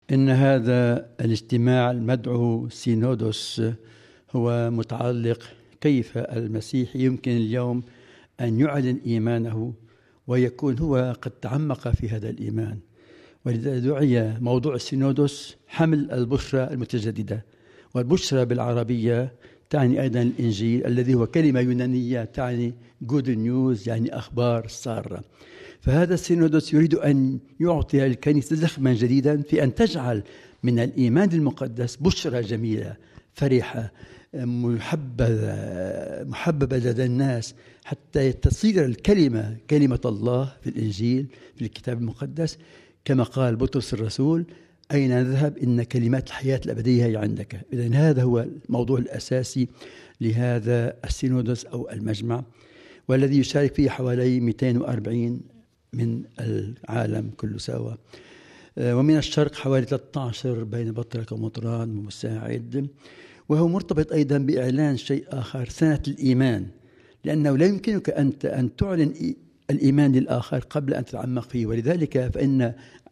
إن هذا الاجتماع المدعو سينودوس هو متعلق كيف المسيح يمكن اليوم أن يعلن إيمانه ويكون هو قد تعمق في هذا الإيمان. ولذا دعي موضوع السينودوس حمل البشرى المتجددة، والبشرى بالعربية تعني أيضا الإنجيل الذي هو كلمة يونانية تعني good news، يعني أخبار سارة. فهذا السينودوس يريد أن يعطي الكنيسة زخما جديدا في أن تجعل من الإيمان المقدس بشرى جميلة فرحة محببة لدى الناس، حتى تصير الكلمة كلمة الله في الإنجيل في الكتاب المقدس، كما قال بطرس الرسول: أين نذهب إن كلمات الحياة الأبدية هي عندك. إذن هذا هو الموضوع الأساسي لهذا السينودوس أو المجمع، والذي يشارك فيه حوالي 240 من العالم كله سوا، ومن الشرق حوالي 13 بين بطرك ومطران ومساعد. وهو مرتبط أيضا بإعلان شيء آخر، سنة الإيمان، لأنه لا يمكنك أن تعلن الإيمان للآخر قبل أن تتعمق فيه. ولذلك فإن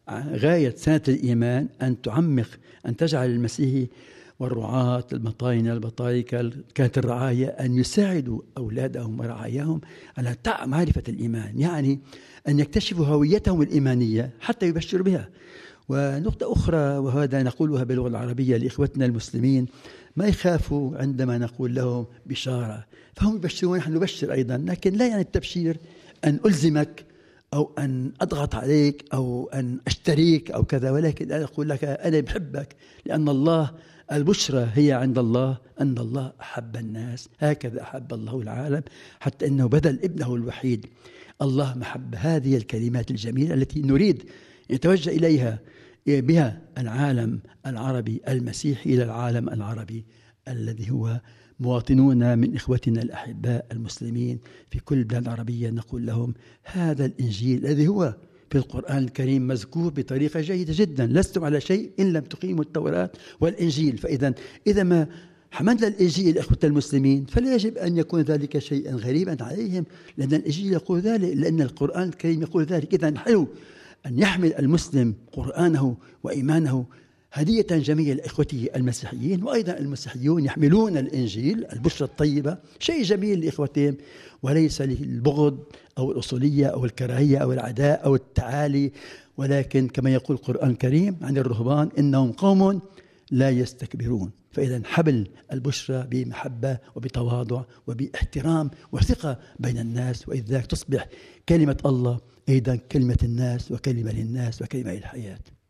غاية سنة الإيمان أن تعمق، أن تجعل المسيحي والرعاة المطاينة البطاركة كانت الرعاية أن يساعدوا أولادهم ورعاياهم على معرفة الإيمان، يعني أن يكتشفوا هويتهم الإيمانية حتى يبشروا بها. ونقطة أخرى، وهذا نقولها باللغة العربية لإخوتنا المسلمين، ما يخافوا عندما نقول لهم بشارة، فهم يبشرون، نحن نبشر أيضا، لكن لا يعني التبشير أن ألزمك أو أن أضغط عليك أو أن أشتريك أو كذا، ولكن أنا أقول لك أنا بحبك لأن الله، البشرى هي عند الله أن الله أحب الناس، هكذا أحب الله العالم حتى أنه بذل ابنه الوحيد. الله محب. هذه الكلمات الجميلة التي نريد يتوجه إليها بها العالم العربي المسيحي إلى العالم العربي الذي هو مواطنون من إخوتنا الأحباء المسلمين في كل البلاد العربية. نقول لهم هذا الإنجيل الذي هو في القرآن الكريم مذكور بطريقة جيدة جدا: لستم على شيء إن لم تقيموا التوراة والإنجيل. إذا ما حملنا الإنجيل إخوة المسلمين فلا يجب أن يكون ذلك شيئا غريبا عليهم، لأن الإنجيل يقول ذلك، لأن القرآن الكريم يقول ذلك. إذا نحن أن يحمل المسلم قرآنه وإيمانه هدية جميلة لإخوته المسيحيين، وأيضا المسيحيون يحملون الإنجيل البشرى الطيبة، شيء جميل لإخوتهم، وليس للبغض أو الأصولية أو الكراهية أو العداء أو التعالي، ولكن كما يقول القرآن الكريم عن الرهبان: إنهم قوم لا يستكبرون. فإذا حبل البشرى بمحبة وبتواضع وباحترام وثقة بين الناس، وإذ ذاك تصبح كلمة الله أيضا كلمة الناس وكلمة للناس وكلمة للحياة.